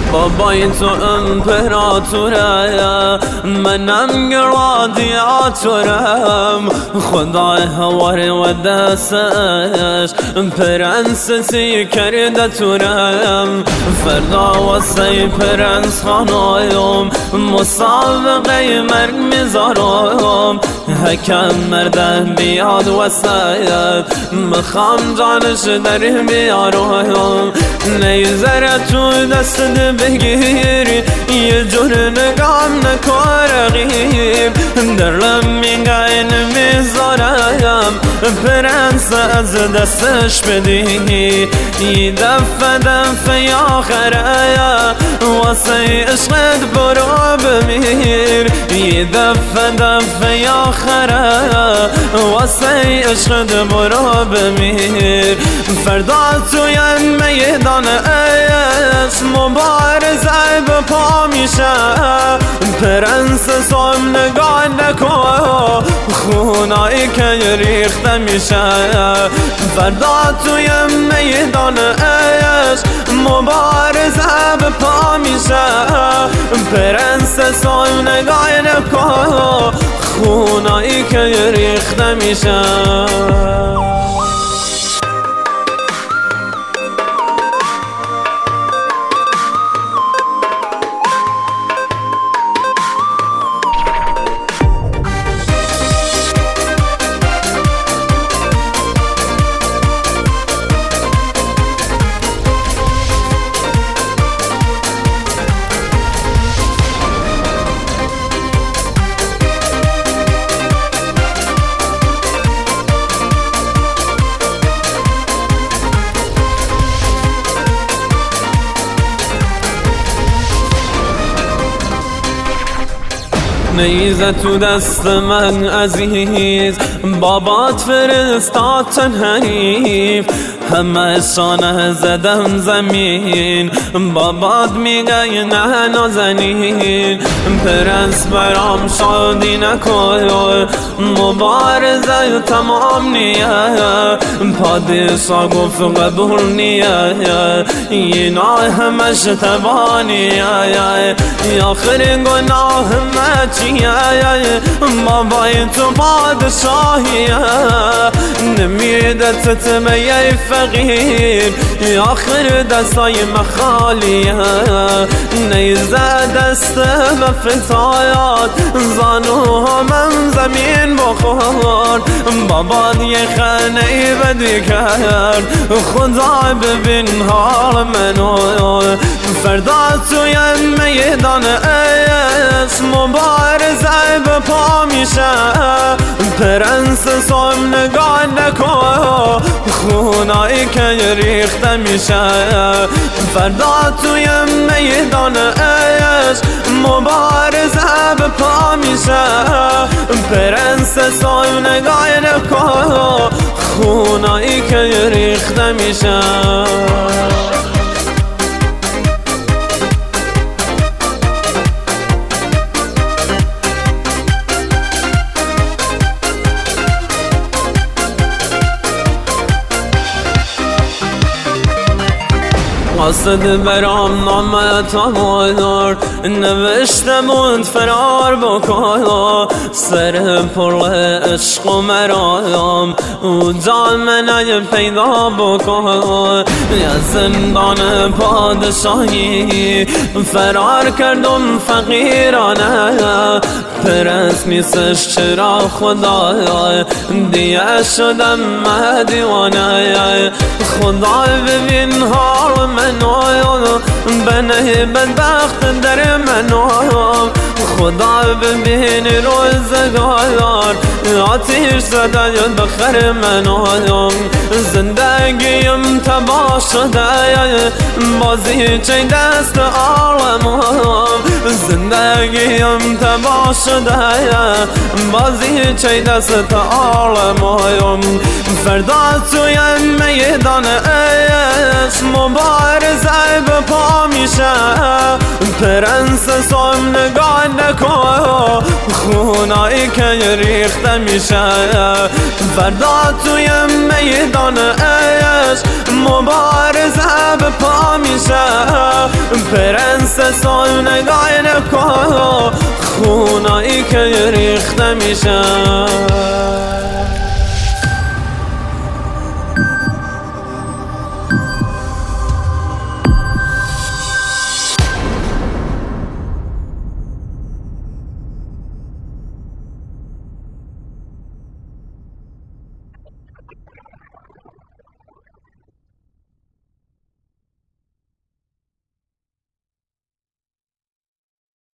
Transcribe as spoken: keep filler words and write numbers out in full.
بابای تو امپراتوره، منم گلادیاتورم. خدای هوار و دستش پرنسسی کرده تورم. فردا واسه پرنس خانایم مسابقه مرگ میذارم. حکم مرده بیاد وسط میخوام جانش در بیارم. نیزره تو دست بگیری یه جور نگام نکن رقیب. در لمیگه نمیذارم پرنس از دستش بدی. یه دفعه دفعه آخره واسه عشقت برو بمیر. یه دفعه دفعه آخره واسه عشقت برو بمیر. فردا توی میدان عشق مبارزه به پا میشه. پرنس سام نگاه نکن خونایی که ریخته میشه. فردا توی میدان عشق مبارزه به پا میشه. پرنس سام نگاه نکن خونایی که ریخته میشه. نیزه تو دست من عزیز بابات فرستاد چند حریف. همه شانه زدم زمین بابات میگه نه نازنین. پرنس برام شادی نکن مبارزه تمام نیه. پادشاه گفت قبول نیه اینا همش تبانیه. آخر گناه همه چیه بابای تو پادشاهیه. نمیده تتمه فقیر آخر دستای مخالیه. نیزه دست بفتایات زانوها من زمین بخور. بابا یه خانه بدی کرد خدا ببین حال منو. فردا توی میدان عشق مبارزه به پا میشه. پرنس سام نگاه نکن خونایی که ریخته میشه. فردا توی میدان عشق مبارزه به پا میشه. پرنس سام نگاه نکن خونایی که ریخته میشه. قاصد برام نامه تا نوشتمون فرار بکن. سر پر عشق و مرام و جان من پیدا بکن. یا زندان پادشاهی فرار کردم فقیرانه. پرنس نیستش چرا خدا دیگه شدم مهدیوانه. خدا ببین حال منو بنه بدبخت در منو. خدا ببین روزگار آتیش زده دختر منو. زندگیم تباه شده بازی چه دست عالم. زندگیم تباه شده بازی چه دست عالم. فردا توی میدان عشق مبارزه به پا میشه. پرنس سام نگاه نکن خونایی که ریخته میشه. فردا توی میدان عشق مبارزه به پا میشه. پرنس سه سال نگاه نکن خونایی که ریخته میشه.